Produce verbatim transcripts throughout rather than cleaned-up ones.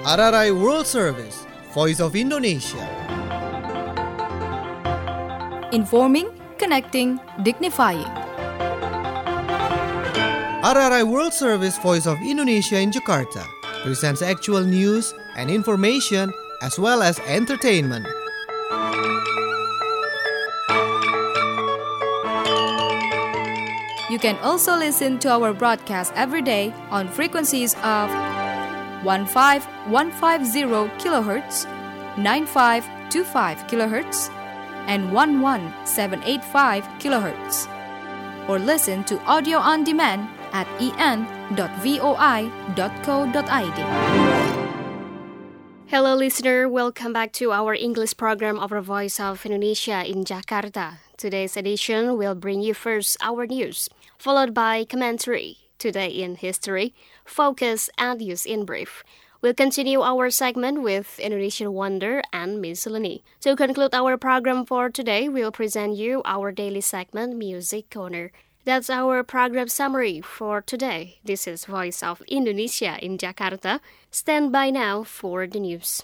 R R I World Service, Voice of Indonesia. Informing, connecting, dignifying. R R I World Service, Voice of Indonesia in Jakarta presents actual news and information as well as entertainment. You can also listen to our broadcast every day on frequencies of fifteen fifteen kilohertz, ninety-five twenty-five kilohertz, and eleven seven eighty-five kilohertz. Or listen to audio on demand at e n dot voi dot co dot i d. Hello listener, welcome back to our English program of the Voice of Indonesia in Jakarta. Today's edition will bring you first our news, followed by commentary, Today in History, Focus and News in Brief. We'll continue our segment with Indonesian Wonder and Miscellany. To conclude our program for today, we'll present you our daily segment, Music Corner. That's our program summary for today. This is Voice of Indonesia in Jakarta. Stand by now for the news.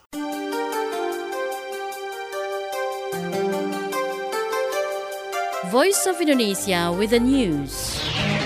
Voice of Indonesia with the news.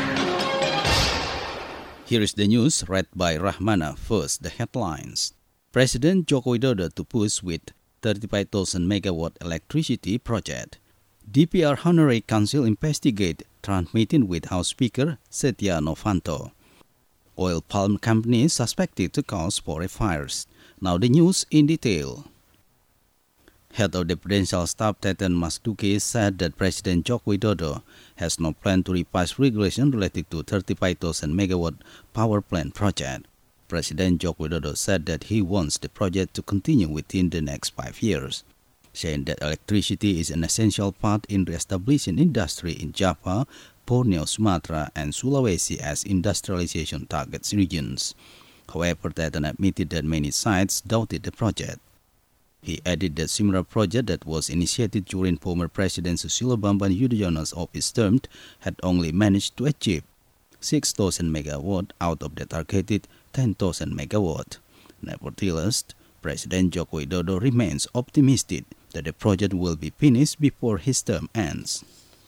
Here is the news read by Rahmana. First, the headlines. President Joko Widodo to push with thirty-five thousand megawatt electricity project. D P R Honorary Council investigate Trump meeting with House Speaker Setia Novanto. Oil palm companies suspected to cause forest fires. Now the news in detail. Head of the Presidential Staff Teten Mas Duki said that President Joko Widodo has no plan to repass regulation related to thirty-five thousand megawatt power plant project. President Joko Widodo said that he wants the project to continue within the next five years, saying that electricity is an essential part in re-establishing industry in Java, Borneo, Sumatra, and Sulawesi as industrialization targets regions. However, Teten admitted that many sides doubted the project. He added that similar project that was initiated during former President Susilo Bambang Yudhoyono's office term had only managed to achieve six thousand megawatt out of the targeted ten thousand megawatt. Nevertheless, President Joko Widodo remains optimistic that the project will be finished before his term ends.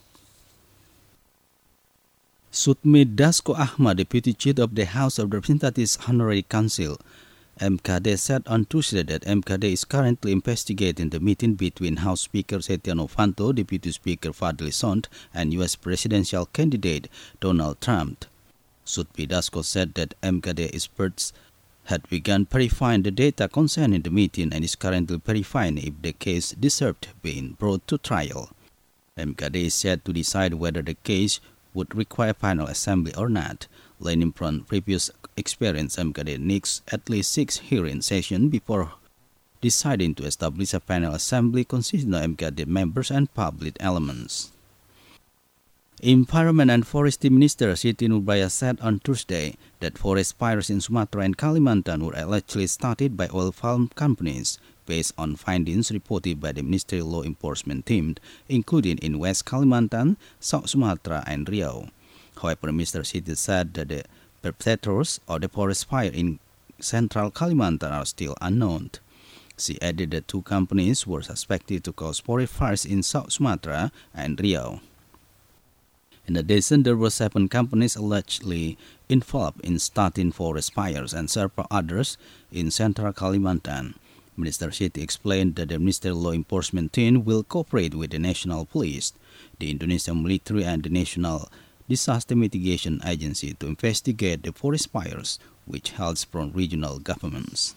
Sudmi Dasko Ahmad, Deputy Chief of the House of Representatives Honorary Council, M K D, said on Tuesday that M K D is currently investigating the meeting between House Speaker Setia Novanto, Deputy Speaker Fadly Zon, and U S presidential candidate Donald Trump. Sudmi Dasko said that M K D experts had begun verifying the data concerning the meeting and is currently verifying if the case deserved being brought to trial. M K D is set to decide whether the case would require final assembly or not. Learning from previous experience, M K D needs at least six hearing sessions before deciding to establish a final assembly consisting of M K D members and public elements. Environment and Forestry Minister Siti Nurbaya said on Tuesday that forest fires in Sumatra and Kalimantan were allegedly started by oil palm companies based on findings reported by the Ministerial Law Enforcement team, including in West Kalimantan, South Sumatra, and Riau. However, Mister Siti said that the perpetrators of the forest fire in Central Kalimantan are still unknown. She added that two companies were suspected to cause forest fires in South Sumatra and Riau. In addition, there were seven companies allegedly involved in starting forest fires and several others in Central Kalimantan. Minister Siti explained that the Ministerial Law Enforcement team will cooperate with the National Police, the Indonesian military, and the National Disaster Mitigation Agency to investigate the forest fires, which hails from regional governments.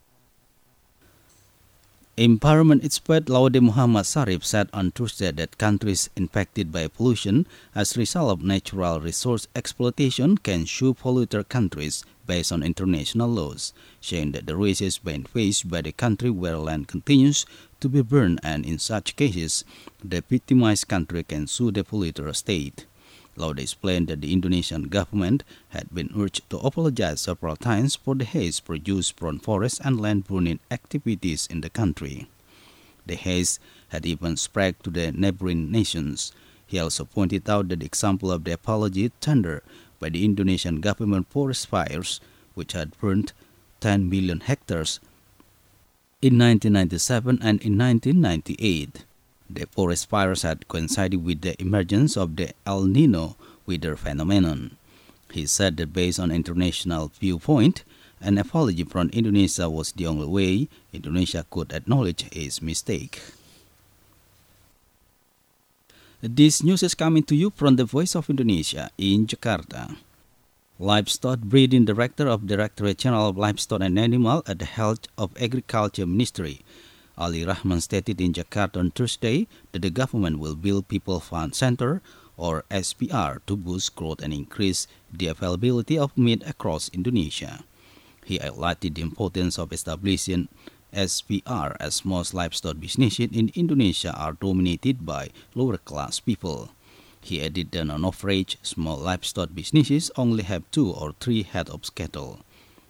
Environment expert Laude Muhammad Sarif said on Tuesday that countries infected by pollution as a result of natural resource exploitation can sue polluter countries based on international laws, saying that the risk is being faced by the country where land continues to be burned, and in such cases, the victimized country can sue the polluter state. Laude explained that the Indonesian government had been urged to apologize several times for the haze produced from forest and land burning activities in the country. The haze had even spread to the neighboring nations. He also pointed out that the example of the apology tendered by the Indonesian government forest fires, which had burned ten million hectares in nineteen ninety-seven and in nineteen ninety-eight. The forest fires had coincided with the emergence of the El Nino weather phenomenon. He said that based on international viewpoint, an apology from Indonesia was the only way Indonesia could acknowledge its mistake. This news is coming to you from the Voice of Indonesia in Jakarta. Livestock Breeding Director of Directorate General of Livestock and Animal at the Health of Agriculture Ministry, Ali Rahman, stated in Jakarta on Thursday that the government will build People Fund Center, or S P R, to boost growth and increase the availability of meat across Indonesia. He highlighted the importance of establishing S P R as most livestock businesses in Indonesia are dominated by lower-class people. He added that on average, small livestock businesses only have two or three head of cattle.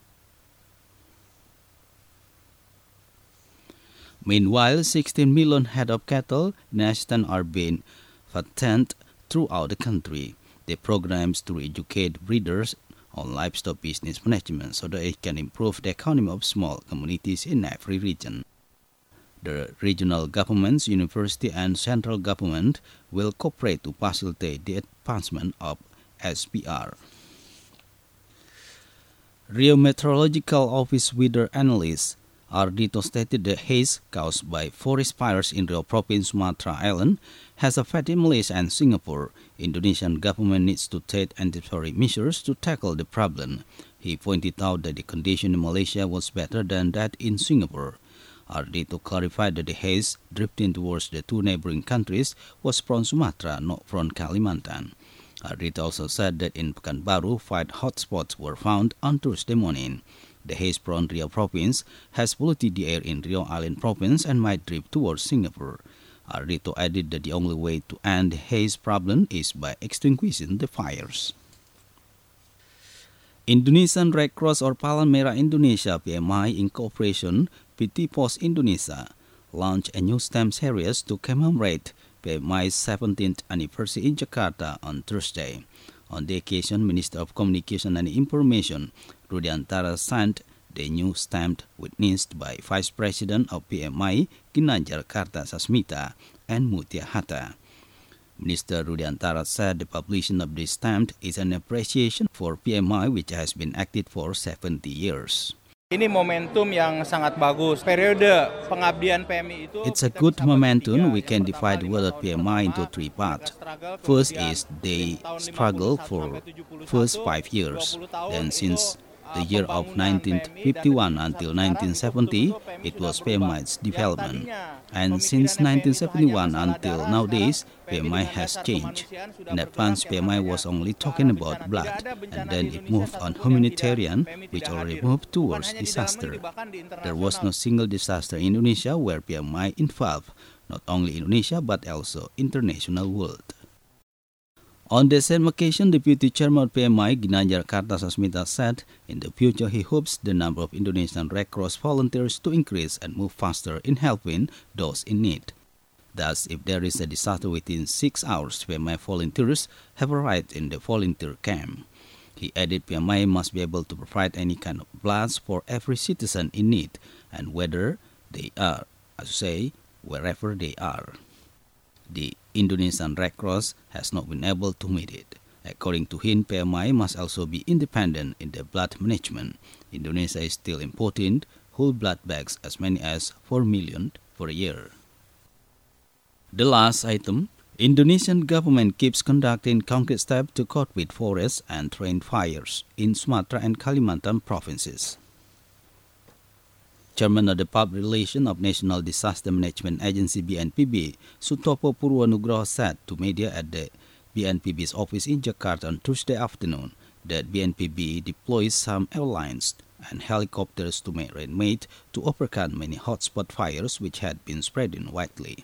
Meanwhile, sixteen million head of cattle nesting are being fattened throughout the country. The programs to educate breeders on livestock business management so that it can improve the economy of small communities in every region. The regional governments, university and central government will cooperate to facilitate the advancement of S P R. Rio Meteorological Office weather analyst Ardito stated the haze caused by forest fires in Rio Province, Sumatra Island has affected Malaysia and Singapore. Indonesian government needs to take anticipatory measures to tackle the problem. He pointed out that the condition in Malaysia was better than that in Singapore. Ardito clarified that the haze drifting towards the two neighboring countries was from Sumatra, not from Kalimantan. Ardito also said that in Pekanbaru, five hotspots were found on Thursday morning. The haze from Rio Province has polluted the air in Rio Island Province and might drift towards Singapore. Ardito added that the only way to end the haze problem is by extinguishing the fires. Indonesian Red Cross or Palang Merah Indonesia P M I in cooperation with T Pos Indonesia launched a new stamp series to commemorate P M I's seventeenth anniversary in Jakarta on Thursday. On the occasion, Minister of Communication and Information Rudiantara signed the new stamp witnessed by Vice President of P M I Ginanjar Kartasasmita and Mutia Hatta. Minister Rudiantara said the publication of this stamp is an appreciation for P M I which has been active for seventy years. Ini momentum yang sangat bagus. Periode pengabdian P M I itu It's a good momentum. We can divide the word P M I into three parts. First is they struggle for first five years. Then since the year of nineteen fifty-one until nineteen seventy, it was P M I's development. And since nineteen seventy-one until nowadays, P M I has changed. In advance, P M I was only talking about blood, and then it moved on humanitarian, which already moved towards disaster. There was no single disaster in Indonesia where P M I involved, not only Indonesia but also international world. On the same occasion, Deputy Chairman of P M I, Ginanjar Kartasasmita, said in the future he hopes the number of Indonesian Red Cross volunteers to increase and move faster in helping those in need. Thus, if there is a disaster within six hours, P M I volunteers have arrived in the volunteer camp. He added P M I must be able to provide any kind of blood for every citizen in need, and whether they are, as say, wherever they are. The Indonesian Red Cross has not been able to meet it. According to him, P M I must also be independent in the blood management. Indonesia is still importing whole blood bags as many as four million for a year. The last item, Indonesian government keeps conducting concrete steps to cope with forest and terrain fires in Sumatra and Kalimantan provinces. Chairman of the Public Relations of National Disaster Management Agency B N P B, Sutopo Purwonugroho, said to media at the B N P B's office in Jakarta on Tuesday afternoon that B N P B deploys some airlines and helicopters to make rainmaid to overcome many hotspot fires which had been spreading widely.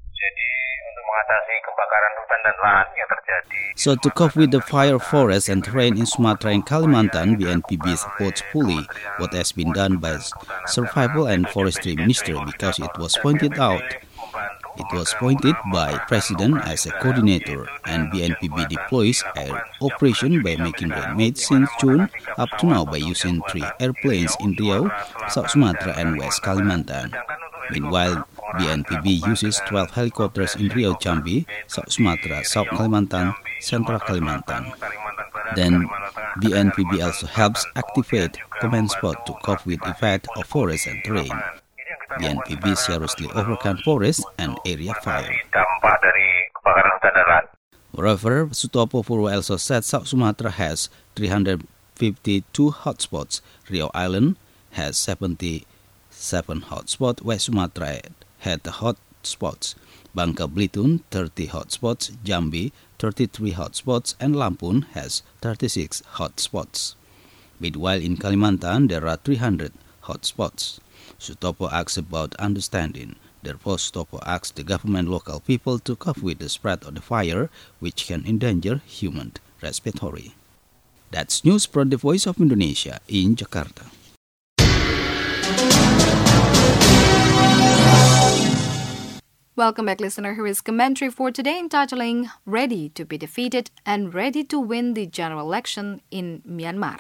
So to cope with the fire, forest and terrain in Sumatra and Kalimantan, B N P B supports fully what has been done by Survival and Forestry Ministry because it was pointed out It was appointed by President as a coordinator, and B N P B deploys air operation by making rainmaid since June up to now by using three airplanes in Riau, South Sumatra and West Kalimantan. Meanwhile, B N P B uses twelve helicopters in Riau, Jambi, South Sumatra, South Kalimantan, Central Kalimantan. Then, B N P B also helps activate command spot to cope with effect of forest and terrain. B N P B seriously overcome forest and area fire. Moreover, Sutopo Purwo also said South Sumatra has three hundred fifty-two hotspots, Riau Island has seventy-seven hotspots, West Sumatra had hotspots, Bangka Belitung thirty hotspots, Jambi thirty-three hotspots, and Lampung has thirty-six hotspots. Meanwhile, in Kalimantan, there are three hundred hotspots. Sutopo asks about understanding. Therefore, Sutopo asks the government local people to cope with the spread of the fire, which can endanger human respiratory. That's news from the Voice of Indonesia in Jakarta. Welcome back, listener. Here is commentary for today entitling Ready to be Defeated and Ready to Win the General Election in Myanmar.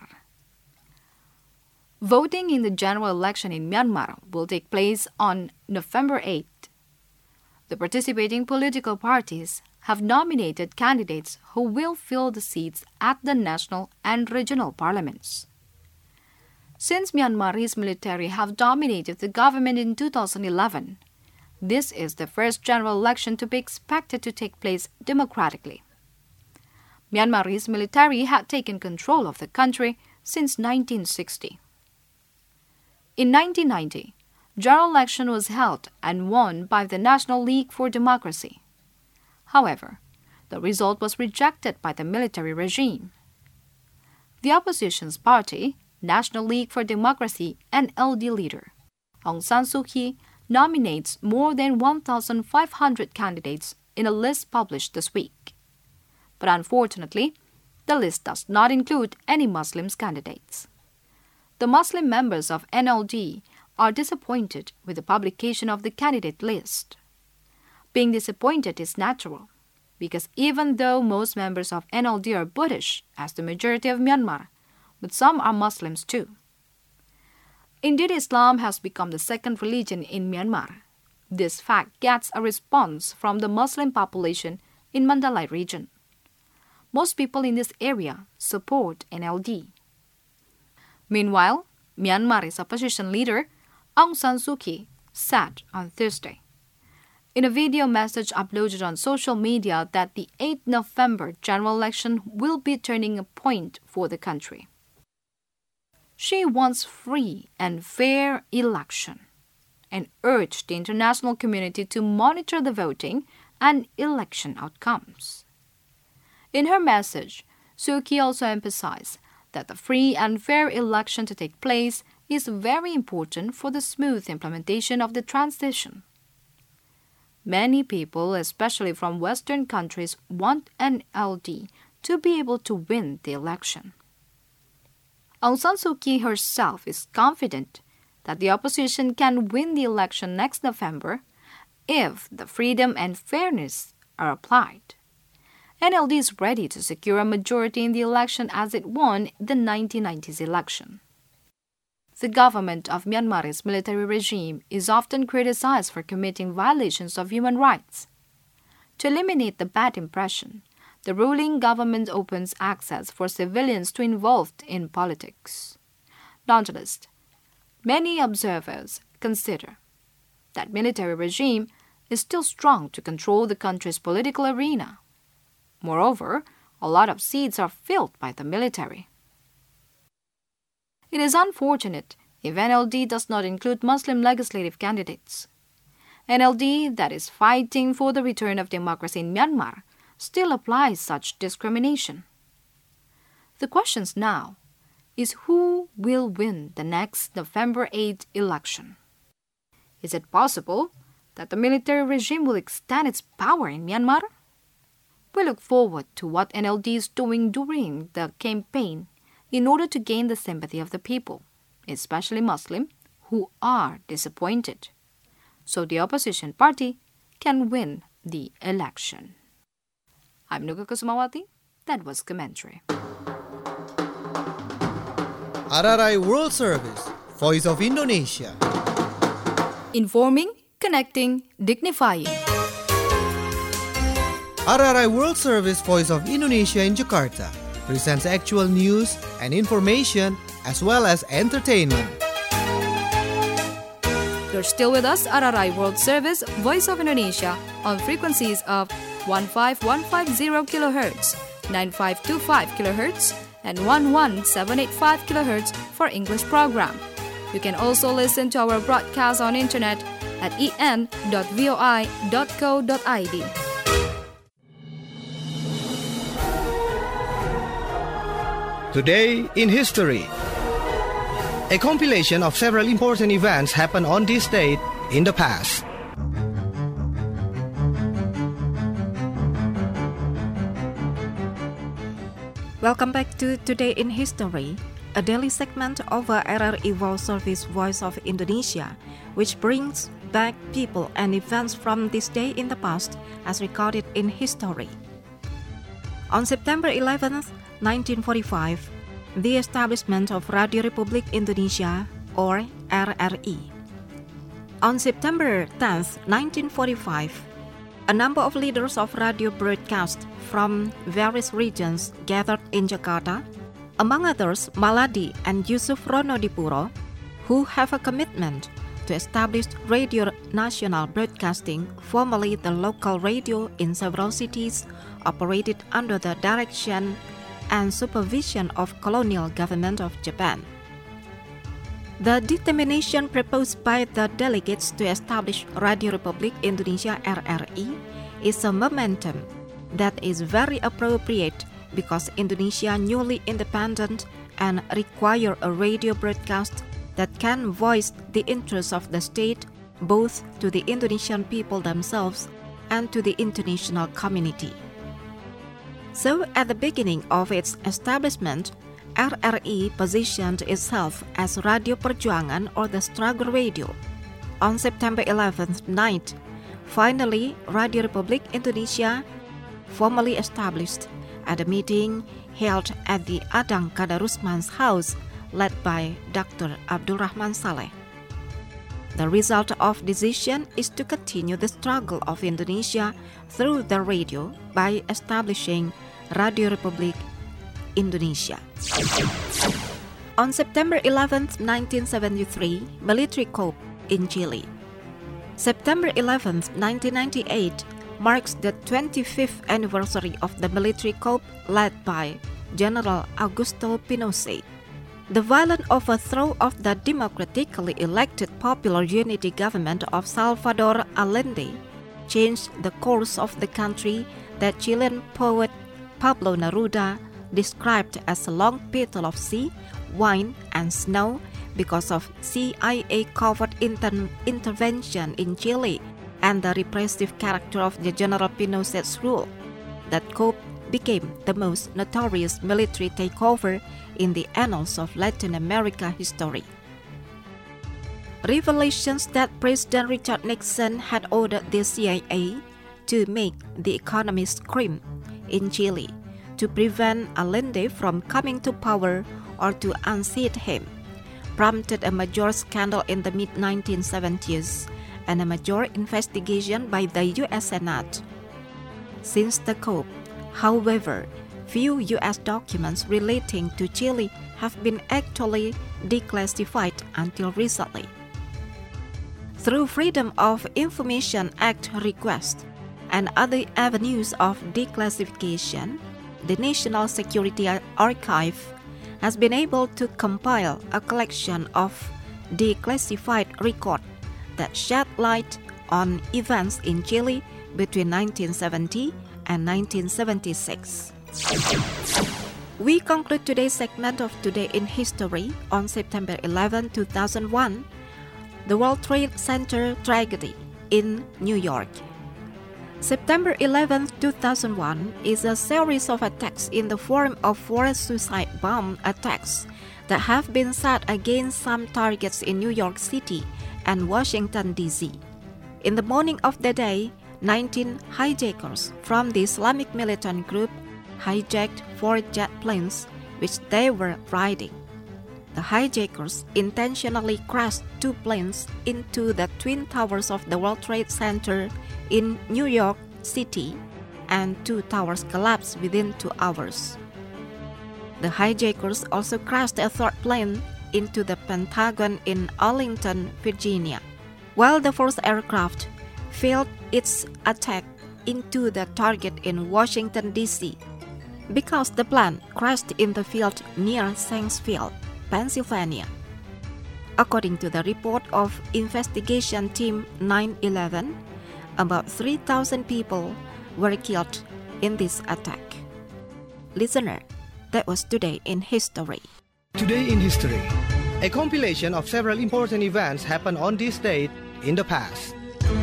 Voting in the general election in Myanmar will take place on November eighth. The participating political parties have nominated candidates who will fill the seats at the national and regional parliaments. Since Myanmar's military have dominated the government in two thousand eleven, this is the first general election to be expected to take place democratically. Myanmar's military had taken control of the country since nineteen sixty. In nineteen ninety, general election was held and won by the National League for Democracy. However, the result was rejected by the military regime. The opposition's party, National League for Democracy N L D leader, Aung San Suu Kyi, nominates more than one thousand five hundred candidates in a list published this week. But unfortunately, the list does not include any Muslim candidates. The Muslim members of N L D are disappointed with the publication of the candidate list. Being disappointed is natural, because even though most members of N L D are Buddhist, as the majority of Myanmar, but some are Muslims too. Indeed, Islam has become the second religion in Myanmar. This fact gets a response from the Muslim population in Mandalay region. Most people in this area support N L D. Meanwhile, Myanmar's opposition leader, Aung San Suu Kyi, said on Thursday, in a video message uploaded on social media, that the eighth of November general election will be turning a point for the country. She wants free and fair election and urged the international community to monitor the voting and election outcomes. In her message, Suu Kyi also emphasized that the free and fair election to take place is very important for the smooth implementation of the transition. Many people, especially from Western countries, want N L D to be able to win the election. Aung San Suu Kyi herself is confident that the opposition can win the election next November if the freedom and fairness are applied. N L D is ready to secure a majority in the election as it won the nineteen nineties election. The government of Myanmar's military regime is often criticized for committing violations of human rights. To eliminate the bad impression, the ruling government opens access for civilians to involved in politics. Nonetheless, many observers consider that military regime is still strong to control the country's political arena. Moreover, a lot of seats are filled by the military. It is unfortunate if N L D does not include Muslim legislative candidates. N L D, that is fighting for the return of democracy in Myanmar, still applies such discrimination. The question now is who will win the next November eighth election. Is it possible that the military regime will extend its power in Myanmar? We look forward to what N L D is doing during the campaign in order to gain the sympathy of the people, especially Muslims, who are disappointed. So the opposition party can win the election. I'm Nuga Kusumawati. That was Commentary. R R I World Service, Voice of Indonesia. Informing, connecting, dignifying. R R I World Service, Voice of Indonesia in Jakarta presents actual news and information as well as entertainment. You're still with us, R R I World Service, Voice of Indonesia, on frequencies of one five one five zero kilohertz, nine five two five kilohertz, and one one seven eight five kilohertz for English program. You can also listen to our broadcast on internet at e n dot voi dot co dot i d. Today in History. A compilation of several important events happened on this date in the past. Welcome back to Today in History, a daily segment of R R I World Service Voice of Indonesia, which brings back people and events from this day in the past as recorded in history. On September eleventh, nineteen forty-five, the establishment of Radio Republik Indonesia, or R R I. On September tenth, nineteen forty-five, a number of leaders of radio broadcast from various regions gathered in Jakarta, among others Maladi and Yusuf Ronodipuro, who have a commitment to establish Radio Nasional Broadcasting, formerly the local radio in several cities, operated under the direction and supervision of colonial government of Japan. The determination proposed by the delegates to establish Radio Republik Indonesia R R I is a momentum that is very appropriate because Indonesia newly independent and require a radio broadcast that can voice the interests of the state both to the Indonesian people themselves and to the international community. So, at the beginning of its establishment, R R I positioned itself as Radio Perjuangan or the struggle radio. On September eleventh night, finally, Radio Republik Indonesia, formally established at a meeting held at the Adang Kadarusman's house, led by Doctor Abdul Rahman Saleh. The result of decision is to continue the struggle of Indonesia through the radio by establishing Radio Republik Indonesia. On September eleventh, nineteen seventy-three, military coup in Chile. September eleventh, nineteen ninety-eight marks the twenty-fifth anniversary of the military coup led by General Augusto Pinochet. The violent overthrow of the democratically elected Popular Unity government of Salvador Allende changed the course of the country that Chilean poet Pablo Neruda described as a long battle of sea, wine, and snow because of C I A-covered inter- intervention in Chile and the repressive character of the General Pinochet's rule. That coup became the most notorious military takeover in the annals of Latin America history. Revelations that President Richard Nixon had ordered the C I A to make the economy scream in Chile to prevent Allende from coming to power or to unseat him, prompted a major scandal in the mid nineteen seventies and a major investigation by the U S Senate. Since the coup, however, few U S documents relating to Chile have been actually declassified until recently. Through Freedom of Information Act request and other avenues of declassification, the National Security Archive has been able to compile a collection of declassified records that shed light on events in Chile between nineteen seventy and nineteen seventy-six. We conclude today's segment of Today in History on September eleventh, two thousand one, the World Trade Center tragedy in New York. September eleventh, two thousand one is a series of attacks in the form of forced suicide bomb attacks that have been set against some targets in New York City and Washington, D C. In the morning of the day, nineteen hijackers from the Islamic militant group hijacked four jet planes which they were riding. The hijackers intentionally crashed two planes into the Twin Towers of the World Trade Center in New York City, and two towers collapsed within two hours. The hijackers also crashed a third plane into the Pentagon in Arlington, Virginia, while the first aircraft failed its attack into the target in Washington, D C because the plane crashed in the field near Shanksville, Pennsylvania. According to the report of investigation team nine eleven, about three thousand people were killed in this attack. Listener, that was Today in History. Today in History, a compilation of several important events happened on this date in the past.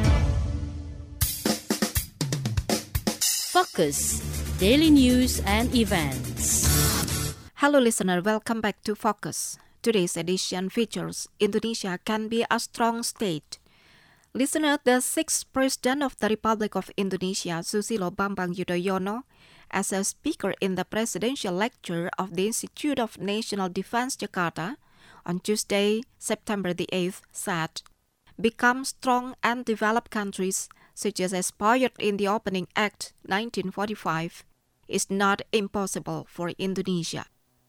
Focus, daily news and events. Hello listener, welcome back to Focus. Today's edition features Indonesia can be a strong state. Listener, the sixth President of the Republic of Indonesia, Susilo Bambang Yudhoyono, as a speaker in the presidential lecture of the Institute of National Defense Jakarta on Tuesday, September the eighth, said, "Become strong and developed countries, such as aspired in the Opening Act nineteen forty-five, is not impossible for Indonesia.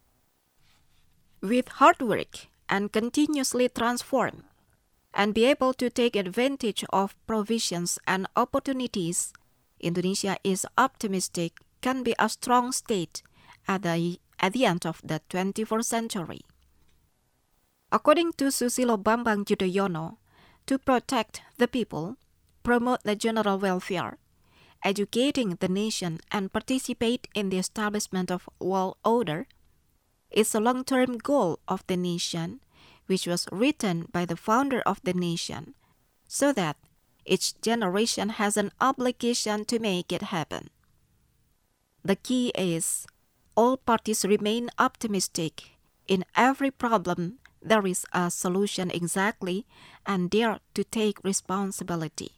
With hard work and continuously transform, and be able to take advantage of provisions and opportunities, Indonesia is optimistic can be a strong state at the, at the end of the twenty-first century. According to Susilo Bambang Yudhoyono, to protect the people, promote the general welfare, educating the nation and participate in the establishment of world order is a long-term goal of the nation, which was written by the founder of the nation, so that each generation has an obligation to make it happen. The key is all parties remain optimistic. In every problem, there is a solution exactly and dare to take responsibility."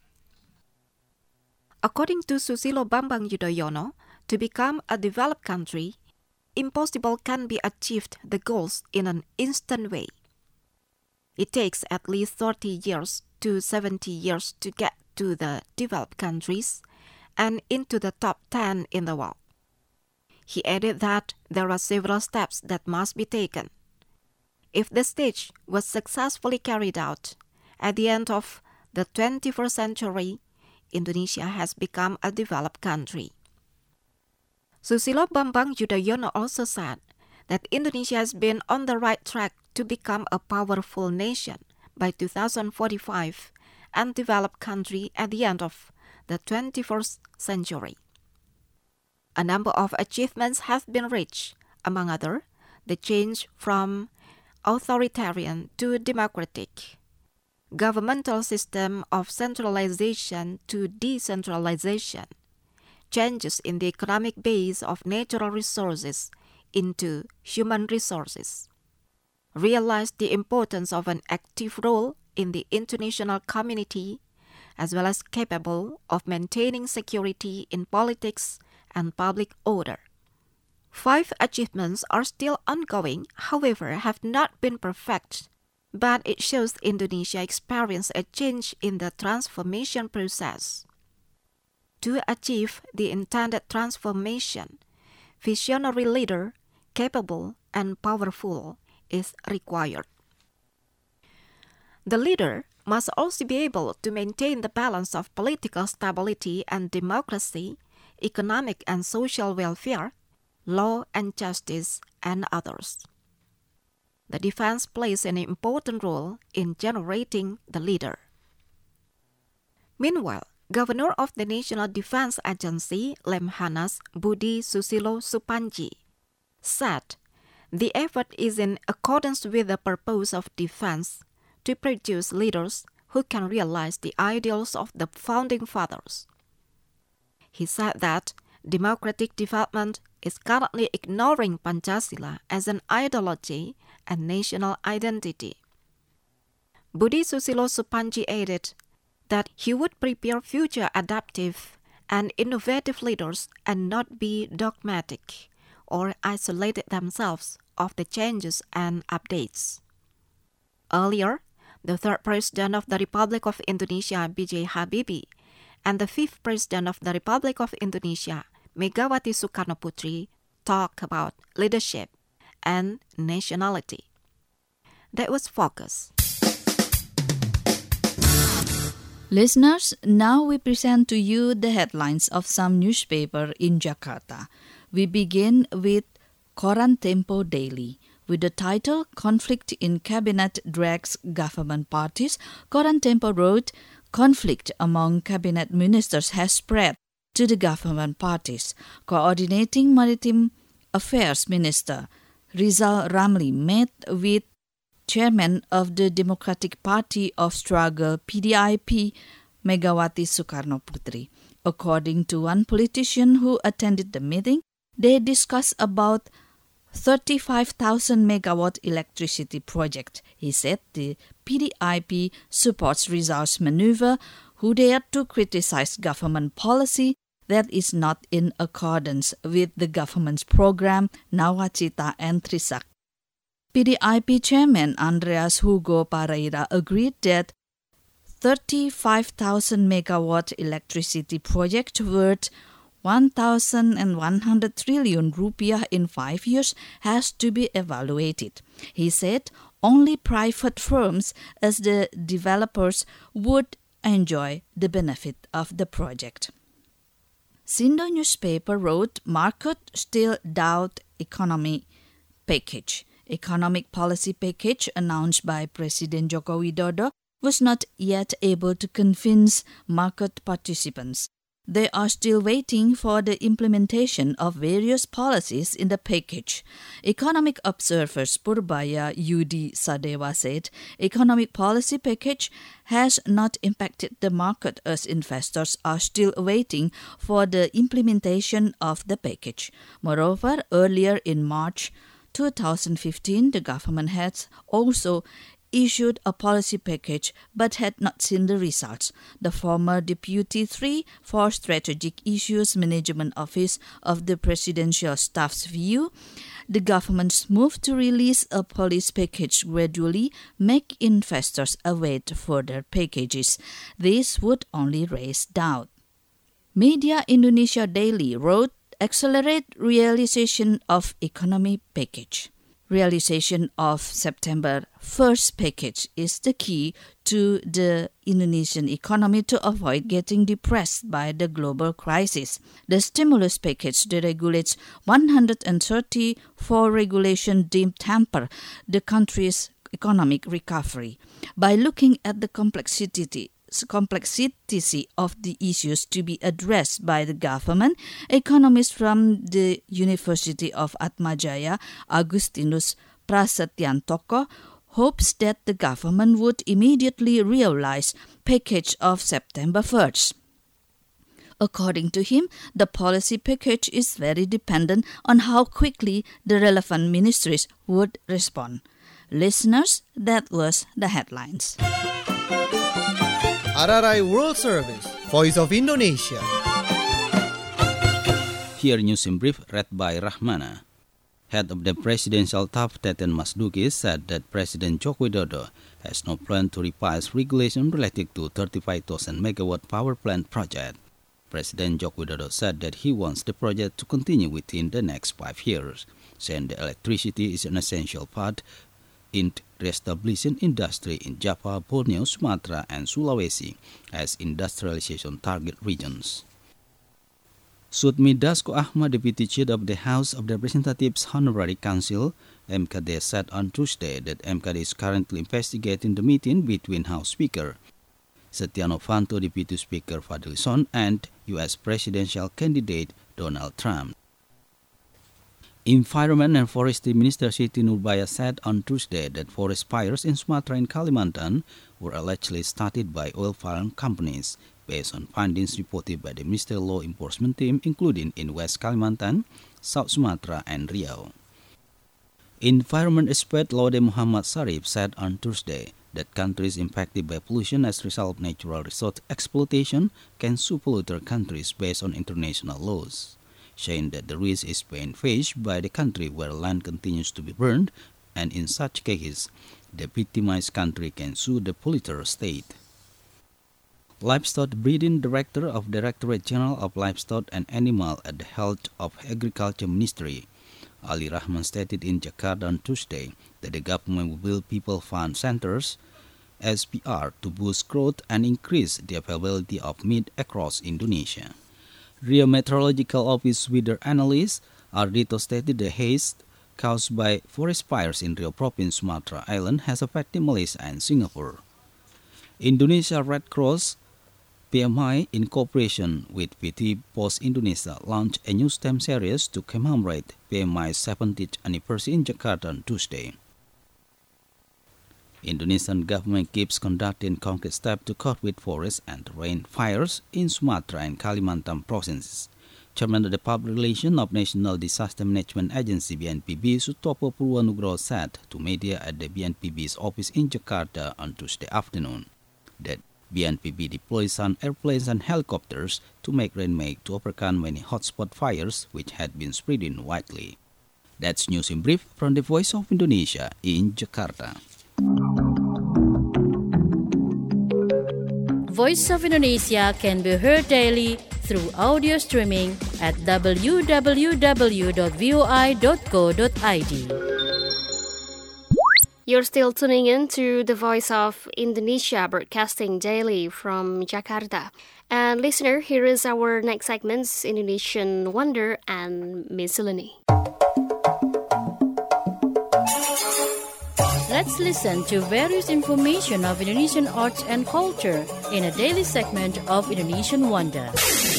According to Susilo Bambang Yudhoyono, to become a developed country, impossible can be achieved the goals in an instant way. It takes at least thirty years to seventy years to get to the developed countries and into the top ten in the world. He added that there are several steps that must be taken. If the stage was successfully carried out, at the end of the twenty-first century, Indonesia has become a developed country. Susilo Bambang Yudhoyono also said that Indonesia has been on the right track to become a powerful nation by two thousand forty-five and developed country at the end of the twenty-first century. A number of achievements have been reached, among others, the change from authoritarian to democratic, governmental system of centralization to decentralization, changes in the economic base of natural resources into human resources, realized the importance of an active role in the international community, as well as capable of maintaining security in politics and public order. Five achievements are still ongoing, however, have not been perfect, but it shows Indonesia experienced a change in the transformation process. To achieve the intended transformation, visionary leader, capable and powerful, is required. The leader must also be able to maintain the balance of political stability and democracy, economic and social welfare, law and justice, and others. The defense plays an important role in generating the leader. Meanwhile, Governor of the National Defense Agency, Lemhanas, Budi Susilo Supandji, said the effort is in accordance with the purpose of defense to produce leaders who can realize the ideals of the founding fathers. He said that democratic development is currently ignoring Pancasila as an ideology and national identity. Budi Susilo Supandji added, that he would prepare future adaptive and innovative leaders and not be dogmatic or isolate themselves of the changes and updates. Earlier, the third President of the Republic of Indonesia, B J Habibie, and the fifth President of the Republic of Indonesia, Megawati Soekarno-Putri, talk about leadership and nationality. That was Focus. Listeners, now we present to you the headlines of some newspaper in Jakarta. We begin with Koran Tempo Daily. With the title, Conflict in Cabinet Drags Government Parties, Koran Tempo wrote, conflict among cabinet ministers has spread to the government parties. Coordinating Maritime Affairs Minister Rizal Ramli met with Chairman of the Democratic Party of Struggle P D I P, Megawati Soekarno-Putri. According to one politician who attended the meeting, they discussed about thirty-five thousand megawatt electricity project. He said the P D I P supports Rizal's maneuver, who dared to criticize government policy that is not in accordance with the government's program Nawacita and Trisak. P D I P Chairman Andreas Hugo Pareira agreed that thirty-five thousand megawatt electricity project worth one thousand one hundred trillion rupiah in five years has to be evaluated. He said only private firms as the developers would enjoy the benefit of the project. Sindo newspaper wrote, market still doubt economy package. Economic policy package announced by President Joko Widodo was not yet able to convince market participants. They are still waiting for the implementation of various policies in the package. Economic observer Purbaya Yudi Sadewa said, economic policy package has not impacted the market as investors are still waiting for the implementation of the package. Moreover, earlier in March two thousand fifteen, the government has also issued a policy package but had not seen the results. The former Deputy three for Strategic Issues Management Office of the Presidential Staff's view, the government's move to release a policy package gradually make investors await further packages. This would only raise doubt. Media Indonesia Daily wrote, accelerate realization of economy package. Realization of September first package is the key to the Indonesian economy to avoid getting depressed by the global crisis. The stimulus package that regulates one hundred thirty-four regulations deemed hamper the country's economic recovery. By looking at the complexity complexity of the issues to be addressed by the government, economists from the University of Atmajaya, Agustinus Prasetyantoko, hopes that the government would immediately realize package of September first. According to him, the policy package is very dependent on how quickly the relevant ministries would respond. Listeners, that was the headlines. R R I World Service, Voice of Indonesia. Here news in brief read by Rahmana. Head of the presidential staff Teten Masduki said that President Joko Widodo has no plan to revise regulation related to thirty-five thousand megawatt power plant project. President Joko Widodo said that he wants the project to continue within the next five years, saying the electricity is an essential part in reestablishing industry in Java, Borneo, Sumatra, and Sulawesi as industrialization target regions. Sudmi Dasko Ahmad, Deputy Chair of the House of Representatives Honorary Council, M K D, said on Tuesday that M K D is currently investigating the meeting between House Speaker Setia Novanto, Deputy Speaker Fadli Lison, and U S presidential candidate Donald Trump. Environment and Forestry Minister Siti Nurbaya said on Tuesday that forest fires in Sumatra and Kalimantan were allegedly started by oil farm companies, based on findings reported by the Minister Law Enforcement Team, including in West Kalimantan, South Sumatra, and Riau. Environment expert Laude Muhammad Sarif said on Tuesday that countries impacted by pollution as a result of natural resource exploitation can sue polluter countries based on international laws, saying that the risk is being faced by the country where land continues to be burned, and in such cases, the victimized country can sue the polluter state. Livestock Breeding Director of Directorate General of Livestock and Animal at the Health of Agriculture Ministry, Ali Rahman, stated in Jakarta on Tuesday that the government will build People Farm Centers, S P R, to boost growth and increase the availability of meat across Indonesia. Rio Meteorological Office weather analyst Ardito stated the haze caused by forest fires in Rio Province, Sumatra Island has affected Malaysia and Singapore. Indonesia Red Cross P M I, in cooperation with V T Post Indonesia, launched a new STEM series to commemorate P M I's seventieth anniversary in Jakarta on Tuesday. Indonesian government keeps conducting concrete steps to cope with forest and rain fires in Sumatra and Kalimantan provinces. Chairman of the Public Relations of National Disaster Management Agency B N P B, Sutopo Purwanugroho, said to media at the B N P B's office in Jakarta on Tuesday afternoon that B N P B deployed some airplanes and helicopters to make rainmaker to overcome many hotspot fires which had been spreading widely. That's news in brief from the Voice of Indonesia in Jakarta. Voice of Indonesia can be heard daily through audio streaming at w w w dot voi dot co dot i d. You're still tuning in to the Voice of Indonesia, broadcasting daily from Jakarta. And listener, here is our next segments, Indonesian Wonder and Miscellany. Let's listen to various information of Indonesian arts and culture in a daily segment of Indonesian Wonder.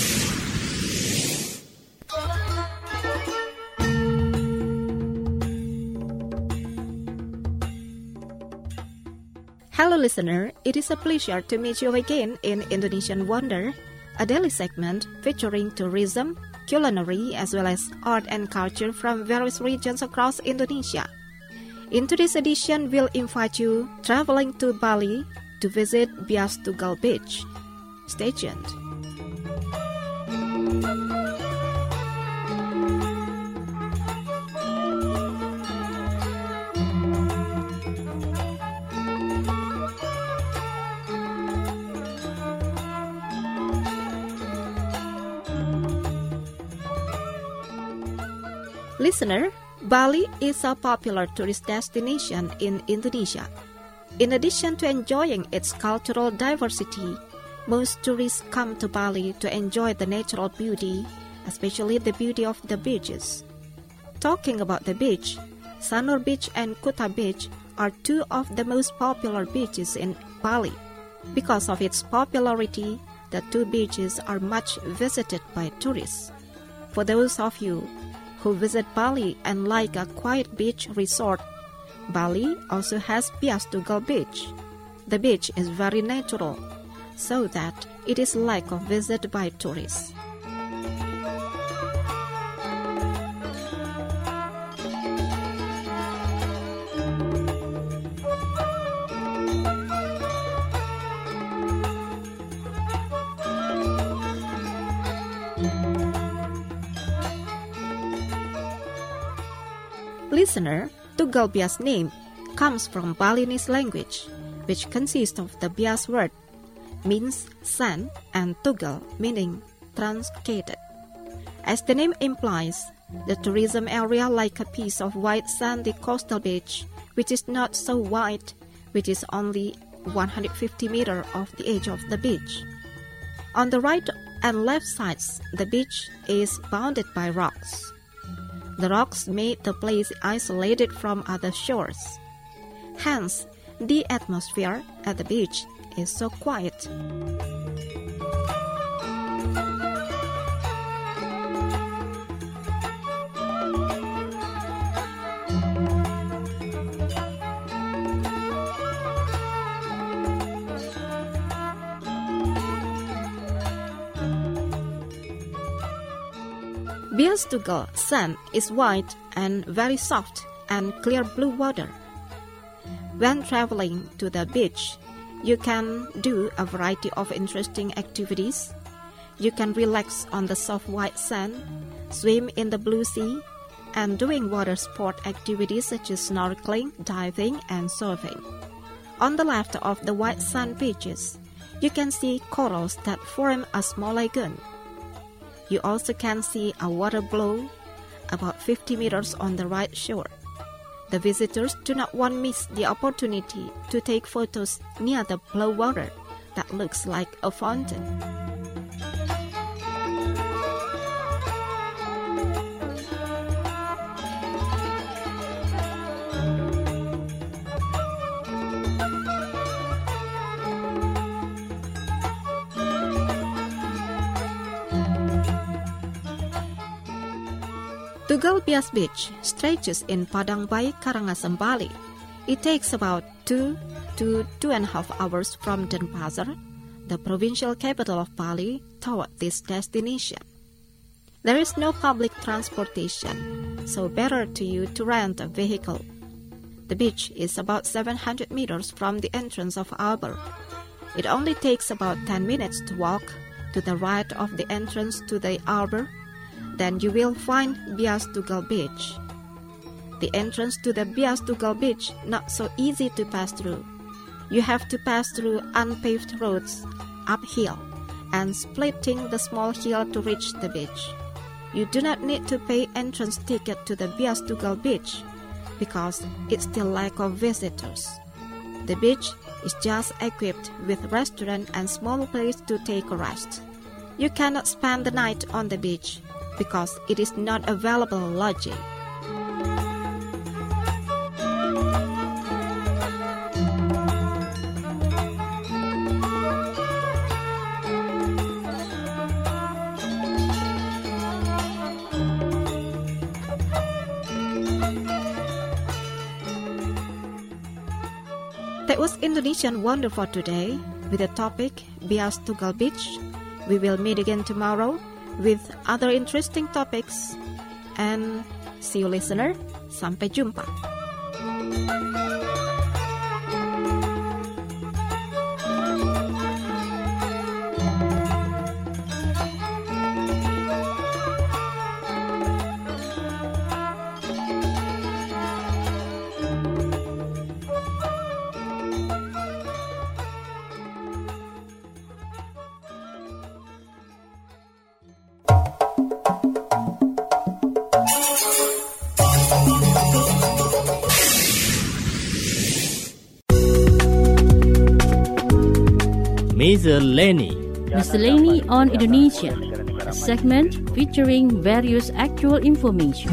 Hello listener, it is a pleasure to meet you again in Indonesian Wonder, a daily segment featuring tourism, culinary as well as art and culture from various regions across Indonesia. In today's edition, we'll invite you traveling to Bali to visit Bias Tuggal Beach. Stay tuned. Listener, Bali is a popular tourist destination in Indonesia. In addition to enjoying its cultural diversity, most tourists come to Bali to enjoy the natural beauty, especially the beauty of the beaches. Talking about the beach, Sanur Beach and Kuta Beach are two of the most popular beaches in Bali. Because of its popularity, the two beaches are much visited by tourists. For those of you who visit Bali and like a quiet beach resort, Bali also has Bias Tuggal Beach. The beach is very natural, so that it is like a visit by tourists. Listener, Tuggal Bias name comes from Balinese language, which consists of the Bias word, means sand, and Tuggal, meaning truncated. As the name implies, the tourism area like a piece of white sandy coastal beach, which is not so wide, which is only one hundred fifty meters off the edge of the beach. On the right and left sides, the beach is bounded by rocks. The rocks made the place isolated from other shores. Hence, the atmosphere at the beach is so quiet. Bias Tuggal sand is white and very soft and clear blue water. When traveling to the beach, you can do a variety of interesting activities. You can relax on the soft white sand, swim in the blue sea, and doing water sport activities such as snorkeling, diving, and surfing. On the left of the white sand beaches, you can see corals that form a small lagoon. You also can see a water blow about fifty meters on the right shore. The visitors do not want to miss the opportunity to take photos near the blue water that looks like a fountain. Tugal Bias Beach stretches in Padang Bayi, Karangasem, Bali. It takes about two to two and a half hours from Denpasar, the provincial capital of Bali, toward this destination. There is no public transportation, so better to you to rent a vehicle. The beach is about seven hundred meters from the entrance of Arbor. It only takes about ten minutes to walk to the right of the entrance to the Arbor. Then you will find Bias Tugal Beach. The entrance to the Bias Tugal Beach not so easy to pass through. You have to pass through unpaved roads, uphill, and splitting the small hill to reach the beach. You do not need to pay entrance ticket to the Bias Tugal Beach because it still lack of visitors. The beach is just equipped with restaurant and small place to take a rest. You cannot spend the night on the beach because it is not available lodging. That was Indonesian Wonder for today with the topic Bias Tugal Beach. We will meet again tomorrow with other interesting topics. And see you listener. Sampai jumpa. Miscellany. Miscellany on Indonesia, a segment featuring various actual information.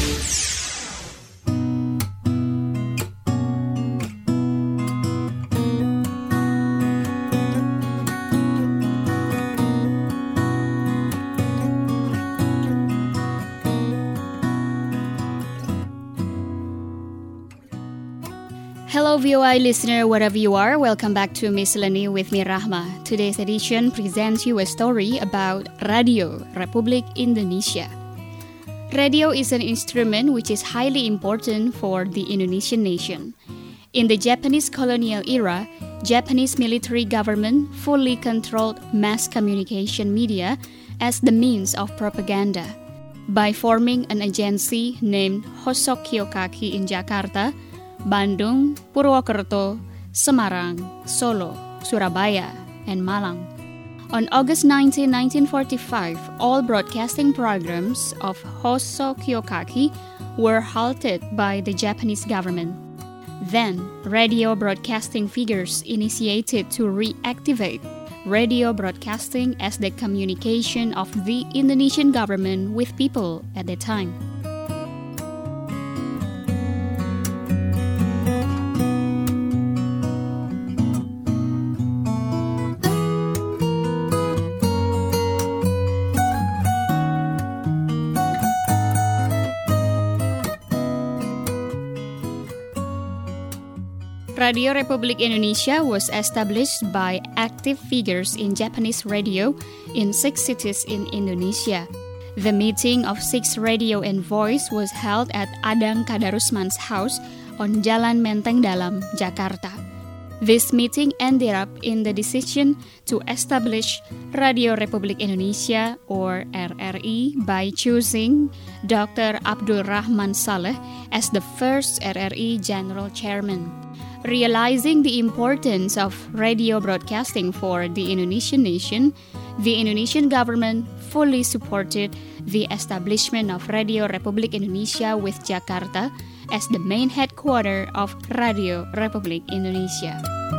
Hello V O I listener, wherever you are, welcome back to Miscellany with me Rahma. Today's edition presents you a story about Radio Republik Indonesia. Radio is an instrument which is highly important for the Indonesian nation. In the Japanese colonial era, Japanese military government fully controlled mass communication media as the means of propaganda. By forming an agency named Hosokyokaki in Jakarta, Bandung, Purwokerto, Semarang, Solo, Surabaya, and Malang. On August nineteenth, nineteen forty-five, all broadcasting programs of Hosokyokaki were halted by the Japanese government. Then, radio broadcasting figures initiated to reactivate radio broadcasting as the communication of the Indonesian government with people at the time. Radio Republik Indonesia was established by active figures in Japanese radio in six cities in Indonesia. The meeting of six radio envoys was held at Adang Kadarusman's house on Jalan Menteng Dalam, Jakarta. This meeting ended up in the decision to establish Radio Republik Indonesia or R R I by choosing Doctor Abdul Rahman Saleh as the first R R I General Chairman. Realizing the importance of radio broadcasting for the Indonesian nation, the Indonesian government fully supported the establishment of Radio Republik Indonesia with Jakarta as the main headquarters of Radio Republik Indonesia.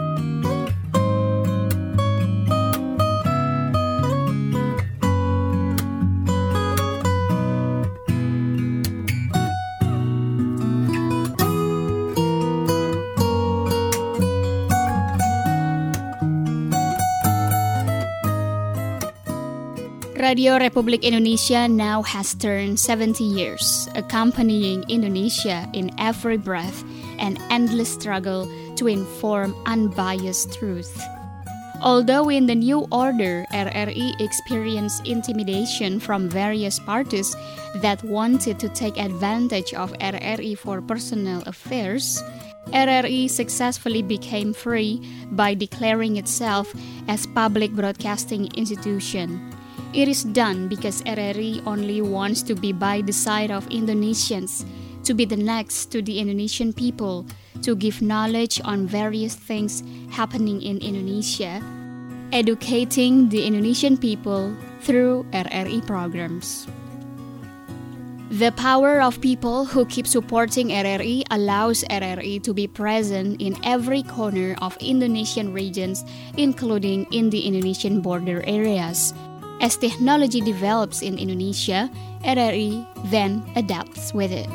Radio Republik Indonesia now has turned seventy years, accompanying Indonesia in every breath and endless struggle to inform unbiased truth. Although in the new order, R R I experienced intimidation from various parties that wanted to take advantage of R R I for personal affairs, R R I successfully became free by declaring itself as public broadcasting institution. It is done because R R I only wants to be by the side of Indonesians, to be the next to the Indonesian people, to give knowledge on various things happening in Indonesia, educating the Indonesian people through R R I programs. The power of people who keep supporting R R I allows R R I to be present in every corner of Indonesian regions, including in the Indonesian border areas. As technology develops in Indonesia, R R I then adapts with it.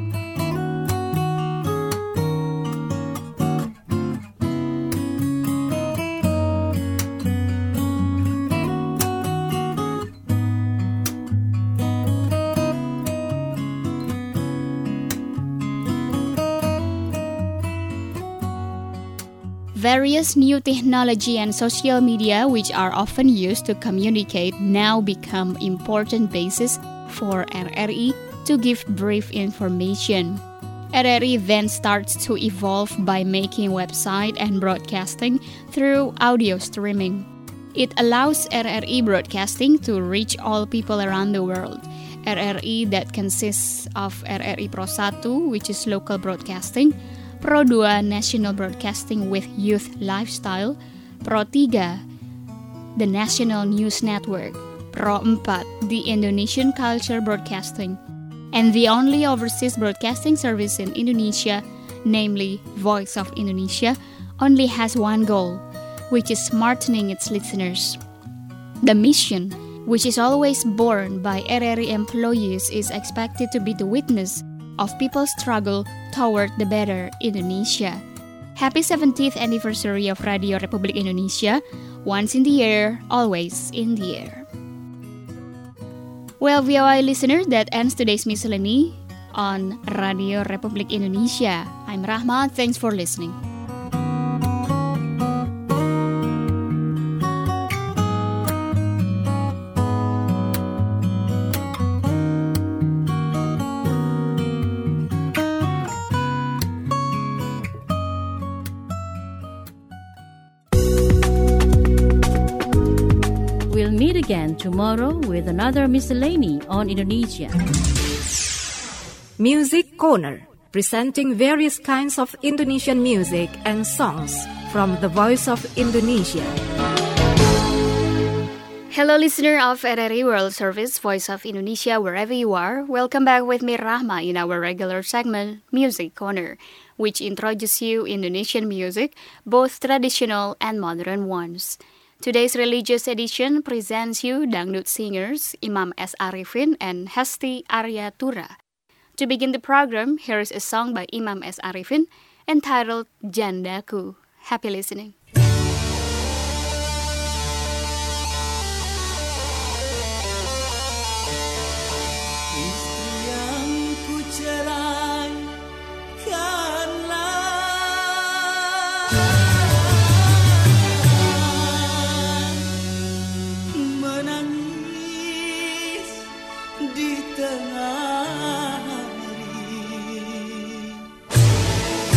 Various new technology and social media, which are often used to communicate, now become important basis for R R I to give brief information. R R I then starts to evolve by making website and broadcasting through audio streaming. It allows R R I broadcasting to reach all people around the world. R R I that consists of R R I Pro satu, which is local broadcasting, Pro dua National Broadcasting with Youth Lifestyle, Pro tiga the National News Network, Pro empat the Indonesian Culture Broadcasting, and the only overseas broadcasting service in Indonesia, namely Voice of Indonesia, only has one goal, which is smartening its listeners. The mission, which is always borne by R R I employees, is expected to be the witness of people's struggle toward the better Indonesia. Happy seventieth anniversary of Radio Republik Indonesia, once in the air, always in the air. Well, V O I listener, that ends today's miscellany on Radio Republik Indonesia. I'm Rahma, thanks for listening. We'll meet again tomorrow with another miscellany on Indonesia. Music Corner, presenting various kinds of Indonesian music and songs from the Voice of Indonesia. Hello, listener of R R I World Service, Voice of Indonesia, wherever you are. Welcome back with me, Rahma, in our regular segment, Music Corner, which introduces you Indonesian music, both traditional and modern ones. Today's religious edition presents you dangdut singers Imam S. Arifin and Hesti Arya Tura. To begin the program, here is a song by Imam S. Arifin entitled Jandaku. Happy listening. Di tengah hari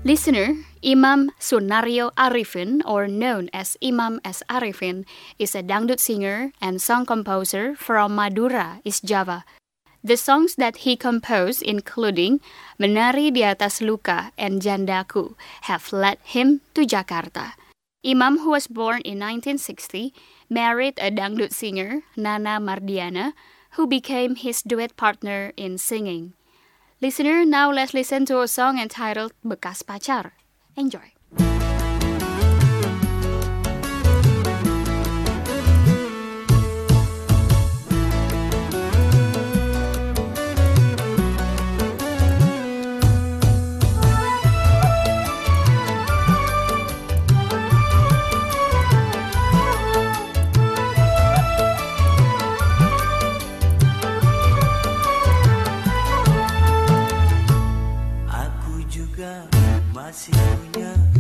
Listener, Imam Sunaryo Arifin, or known as Imam S. Arifin, is a dangdut singer and song composer from Madura, East Java. The songs that he composed, including Menari di Atas Luka and Jandaku, have led him to Jakarta. Imam, who was born in nineteen sixty, married a dangdut singer, Nana Mardiana, who became his duet partner in singing. Listener, now let's listen to a song entitled Bekas Pacar. Enjoy. Masih punya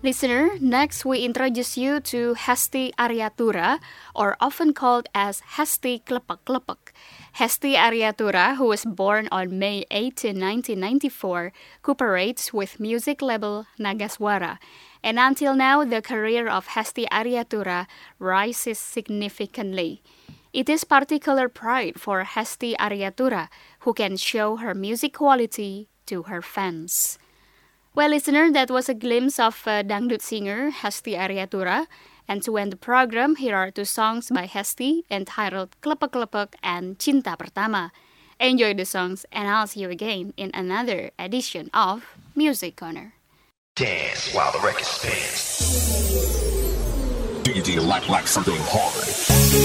Listener, next we introduce you to Hesti Aryatura, or often called as Hesti Klepek-Klepek. Hesti Aryatura, who was born on May eighteenth, nineteen ninety-four, cooperates with music label Nagaswara. And until now, the career of Hesti Aryatura rises significantly. It is particular pride for Hesti Aryatura, who can show her music quality to her fans. Well, listener, that was a glimpse of uh, dangdut singer Hesti Aryatura. And to end the program, here are two songs by Hesti entitled Klepek-Klepek and Cinta Pertama. Enjoy the songs, and I'll see you again in another edition of Music Corner. Dance while the record spins. Do you, do you like, like something hard?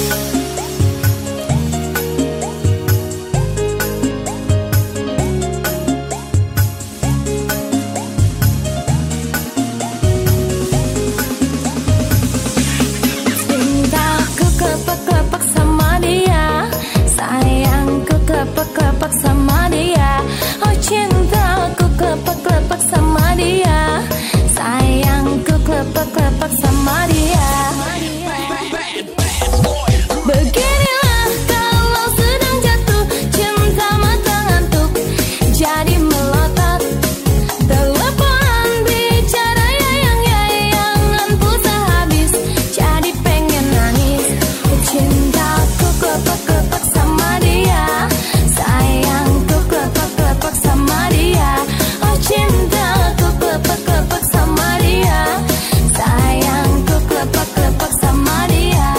Klepek-klepek sama dia, sayangku klepek-klepek sama dia. Oh cintaku klepek-klepek sama dia, sayangku klepek-klepek sama dia. Beginilah kalau sedang jatuh cinta mata ngantuk, jadi melotot telepon bicara yayang-yayangan pulsa habis, jadi pengen nangis. Cintaku klepek-klepek sama dia, sayangku klepek-klepek sama dia. Oh cintaku klepek-klepek sama dia, sayangku klepek-klepek sama dia.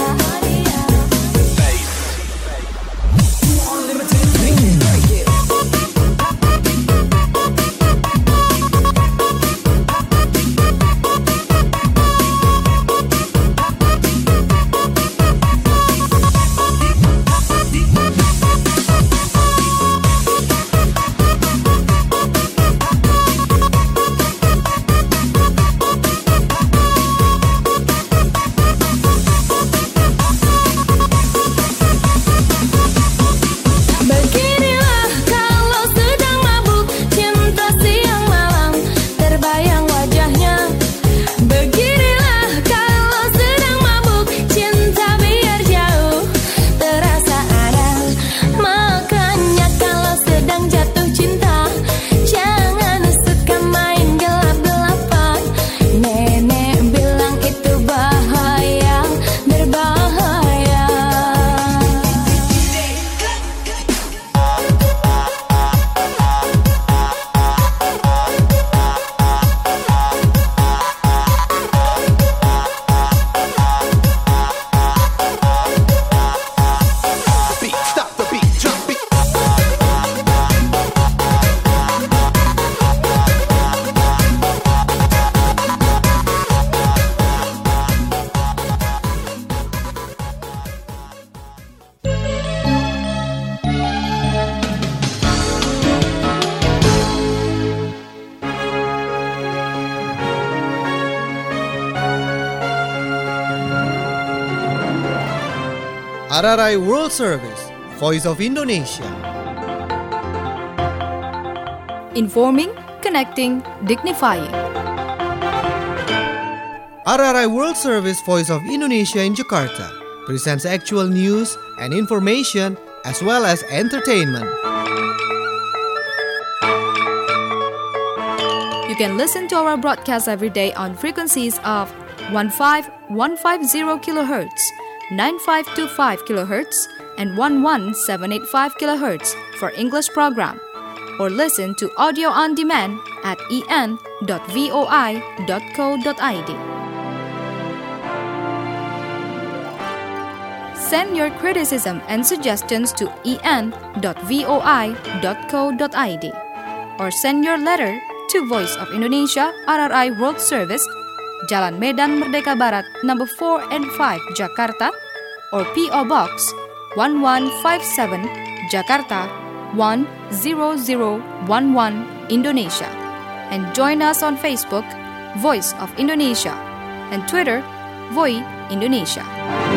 R R I World Service, Voice of Indonesia. Informing, connecting, dignifying. R R I World Service, Voice of Indonesia in Jakarta presents actual news and information as well as entertainment. You can listen to our broadcast every day on frequencies of fifteen fifty kilohertz, ninety-five twenty-five kilohertz, and eleven seven eighty-five kilohertz for English program. Or listen to audio on demand at e n dot voi dot co dot i d. Send your criticism and suggestions to e n dot voi dot co dot i d or send your letter to Voice of Indonesia R R I World Service, Jalan Medan Merdeka Barat, number four and five, Jakarta, or P O Box one one five seven, Jakarta one zero zero one one, Indonesia. And join us on Facebook, Voice of Indonesia, and Twitter, Voi Indonesia.